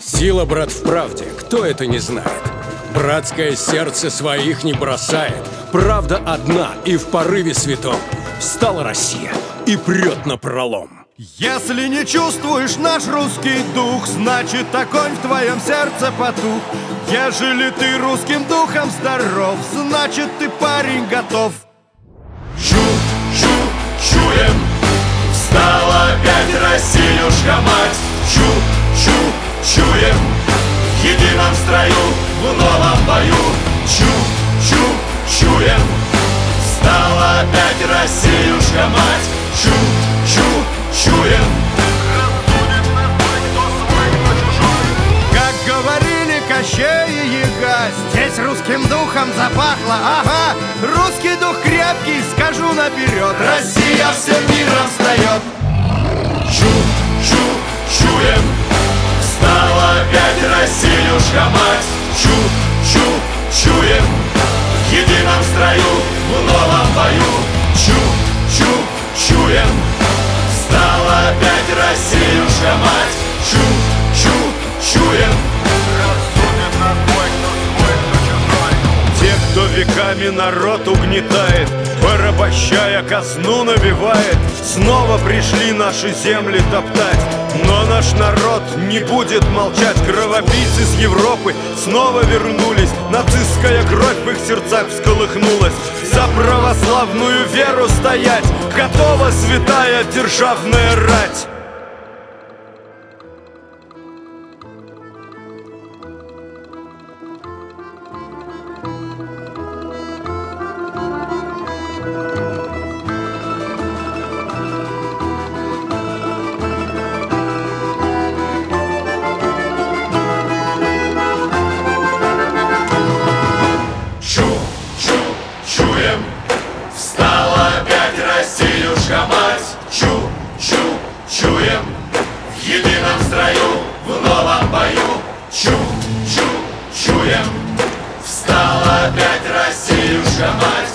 Сила, брат, в правде, кто это не знает? Братское сердце своих не бросает. Правда одна, и в порыве святом встала Россия и прет напролом. Если не чувствуешь наш русский дух, значит огонь в твоем сердце потух. Ежели ты русским духом здоров, значит ты, парень, готов. Чуем, встала опять Россиюшка мать. Чуем, в едином строю, в новом бою. Чуем, встала опять Россиюшка мать. Чуем, рассудит нас бой, кто свой, кто чужой. Как говорили Кощей и Яга, здесь русским духом запахло, ага. Русский дух крепкий, скажу наперед, Россия всем миром встает. Чуем, встала опять Россиюшка мать. Чуем, в едином строю, в новом бою. Чуем, встала опять Россиюшка мать. Чуем, рассудит нас бой, кто свой, кто чужой. Те, кто веками народ угнетает, порабощая, казну набивает, снова пришли наши земли топтать. Но наш народ не будет молчать. Кровопийцы с Европы снова вернулись. Нацистская кровь в их сердцах всколыхнулась. За православную веру стоять готова святая державная рать. Чуем, встала опять Россиюшка мать. Чуем, в едином строю, в новом бою. Чуем, встала опять Россиюшка мать.